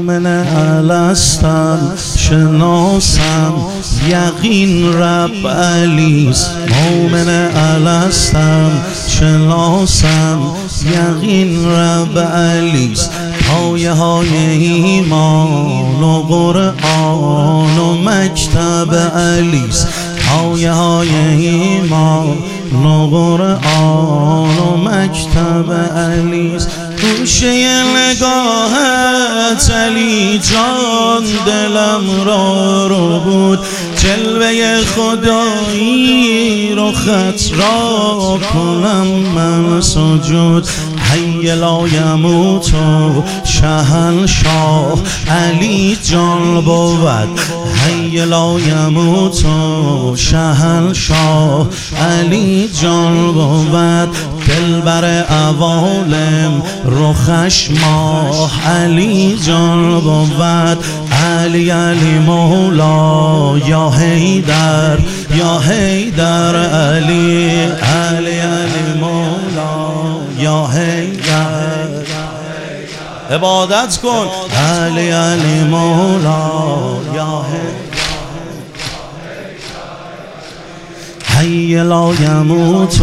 مؤمن الستم شناسم یقین رب علیست. مؤمن الستم شناسم یقین رب علیست. پایه های ایمان و قرآن و مکتب علیست. پایه های ایمان و قرآن و مکتب علیست. گوشه نگاهت علی جان دلم رو بود. جلوه خدایی رخت را کنم من سجود. حی لا یموت شهنشاه علی جان بود. حی لا یموت شهنشاه علی جان بود. دلبر عوالم رخش ماه علی جان بود. علی علی مولا یا حیدر یا حیدر علی. علی علی مولا یا حیدر. عبادت کن. علی علی مولا یا حیدر. حی لا یموت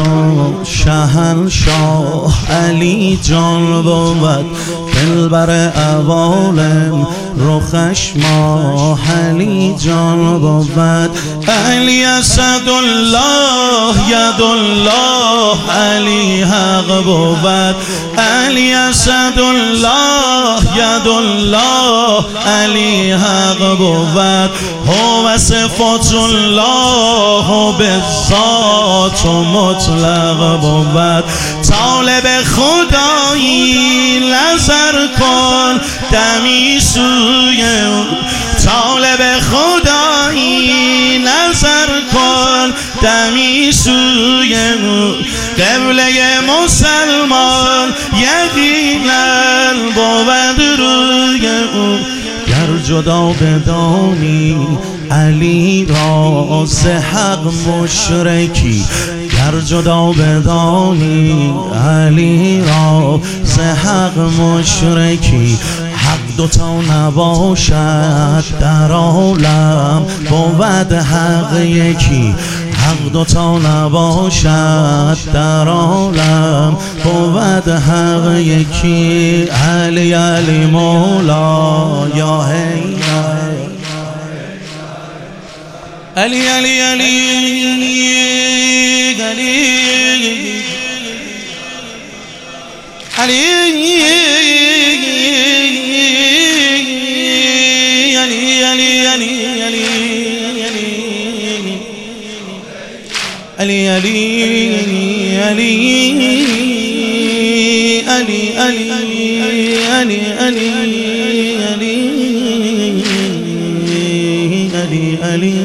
شهنشاه علی جان بود. دلبر عوالم رخش ماه علی جان بود. علی اسد الله ید الله علی حق بود. علی اسد الله ید الله علی حق بود. هو صفات الله بالذات مطلق بود. طالب خدایی نظر کن دمی سوی او. طالب خدایی نظر کن دمی سوی او. قبله مسلمان یقینا بود روی او. گر جدا بدانی علی را ز حق مشرکی. گر جدا بدانی علی را ز حق مشرکی. حق دوتا نباشد در عالم بود حق یکی. حق دوتا نباشد در عالم بود حق یکی. علی علی مولا یا حیدر. علی علی علی علی علی علی.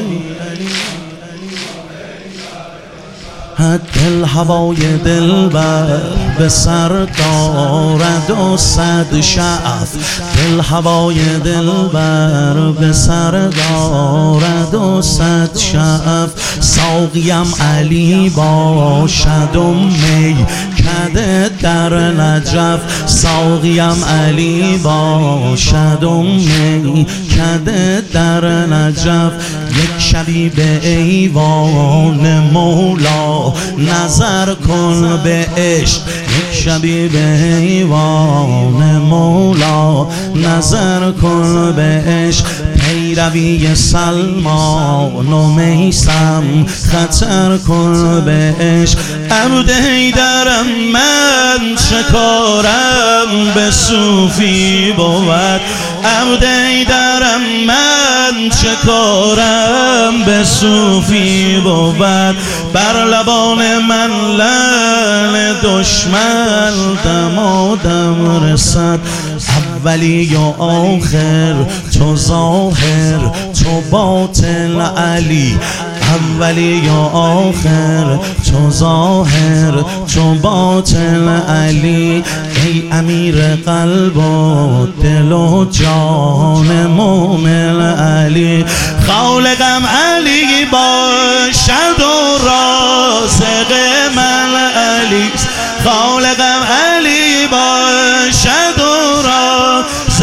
دل هوای دلبر به سر دارد و صد شعف. دل هوای دلبر به سر دارد و صد شعف. ساقیم علی باشد و می کده در نجف. ساقیم علی باشد و می کده در نجف. یک شبی به ایوان مولا نظر کن به عشق. یک شبی به ایوان مولا نظر کن به عشق. پیروی سلمان و میثم خطر کن به عشق. عبد حیدرم من چه کارم به صوفی بود. عبد حیدرم من چه کارم به صوفی بود. بر لبان من لعن دشمن دمادم رسد. اولی و آخر تو ظاهر تو باطن علی. اولی و آخر تو ظاهر تو باطن علی. ای امیر قلب و دل و جان مومن علی. خالقم علی باشد و رازق من علیست. خالقم علی باشد و رازق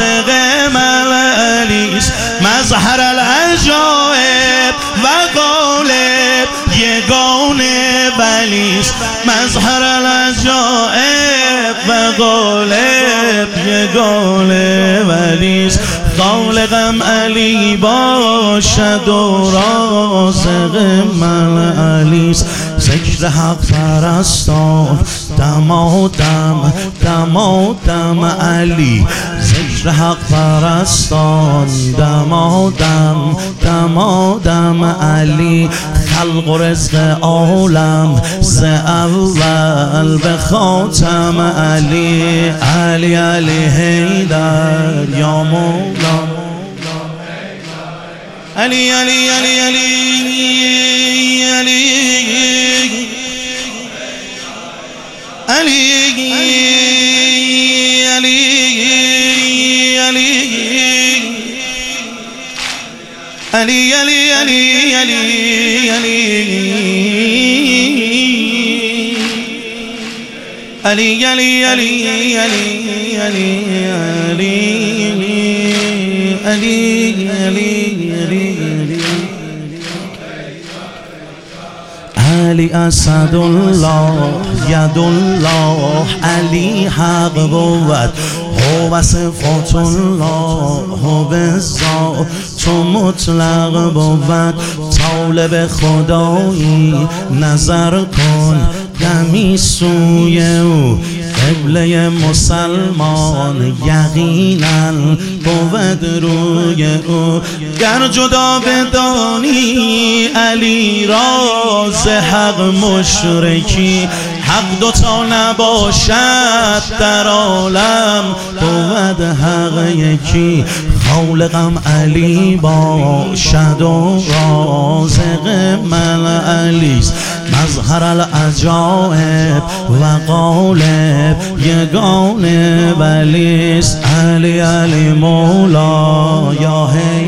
مل علیست مظهر العجایب و غالب یگانه ولیست مظهر العجایب و غالب یگانه ولیست خالقم علی باشد و رازقم علیست ذکر حق پرستان دمادم دمادم علی ذکر حق پرستان دمادم دمادم علی خلق و رزق عالم ز اول به خاتم علی علی علی حیدر یا مولا علی علی علی علی علی علی علی علی علی علی علی علی علی اسد الله ید الله علی حق بود هو صفات الله هو ذات تو مطلق بود طالب خدایی نظر کن دمی سوی او قبله مسلمان یقینا بود روی او گر جدا بدانی علی راز حق مشرکی حق دوتا نباشد در عالم بود حق یکی خالقم علی باشد و رازق من علیست مظهر العجائب و غالب یگانه ولیست علی علی مولا یا